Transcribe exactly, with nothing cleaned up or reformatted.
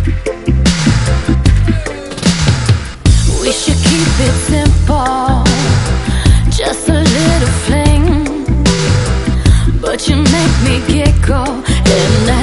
We should keep it simple, just a little fling, but you make me giggle and